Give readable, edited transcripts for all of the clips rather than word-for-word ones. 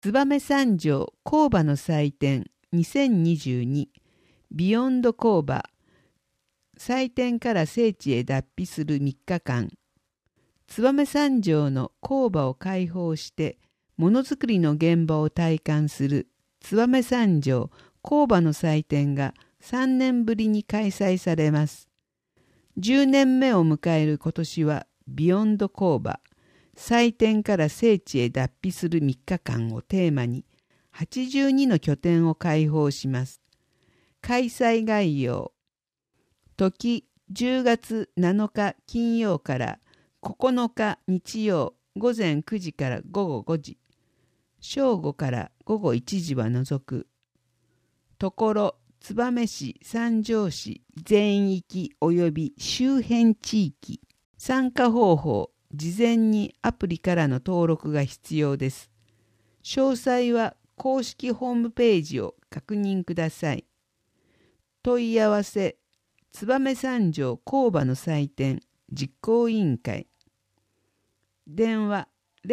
燕三条工場の祭典2022ビヨンド工場祭典から聖地へ脱皮する3日間。燕三条の工場を開放してものづくりの現場を体感する燕三条工場の祭典が3年ぶりに開催されます。10年目を迎える今年はビヨンド工場祭典から聖地へ脱皮する3日間をテーマに82の拠点を開放します。開催概要。時10月7日金曜から9日日曜午前9時から午後5時、正午から午後1時は除く。ところ、燕市、三条市全域及び周辺地域。参加方法。事前にアプリからの登録が必要です。詳細は公式ホームページを確認ください。問い合わせ、燕三条工場の祭典実行委員会。電話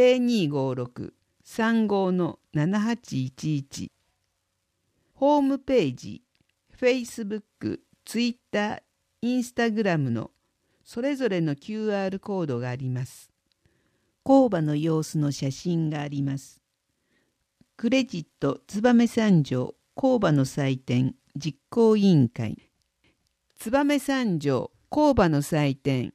0256-35-7811。ホームページ、Facebook、Twitter、Instagram のそれぞれの QR コードがあります。工場の様子の写真があります。クレジット燕三条工場の祭典実行委員会。燕三条工場の祭典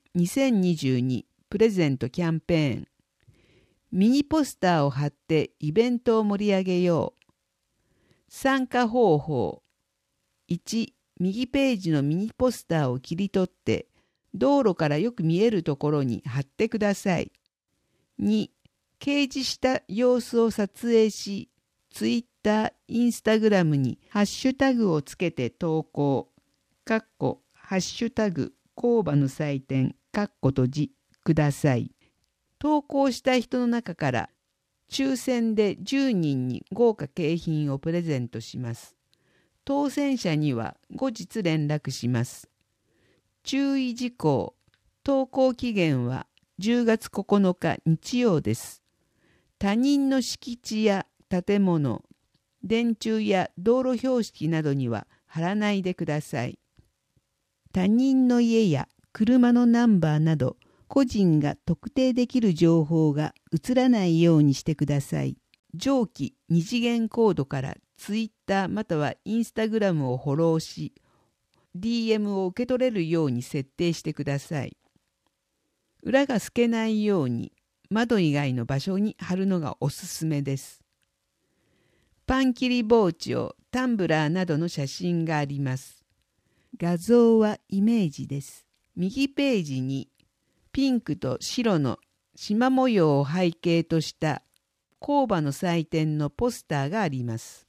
2022プレゼントキャンペーン。ミニポスターを貼ってイベントを盛り上げよう。参加方法。1、右ページのミニポスターを切り取って道路からよく見えるところに貼ってください。2、掲示した様子を撮影し、Twitter、Instagram にハッシュタグをつけて投稿。ハッシュタグ工場の祭典閉じください。投稿した人の中から抽選で10人に豪華景品をプレゼントします。当選者には後日連絡します。注意事項。投稿期限は10月9日日曜です。他人の敷地や建物、電柱や道路標識などには貼らないでください。他人の家や車のナンバーなど個人が特定できる情報が映らないようにしてください。上記2次元コードから Twitter または Instagram をフォローし、DM を受け取れるように設定してください。裏が透けないように窓以外の場所に貼るのがおすすめです。パン切り包丁、タンブラーなどの写真があります。画像はイメージです。右ページにピンクと白の縞模様を背景とした工場の祭典のポスターがあります。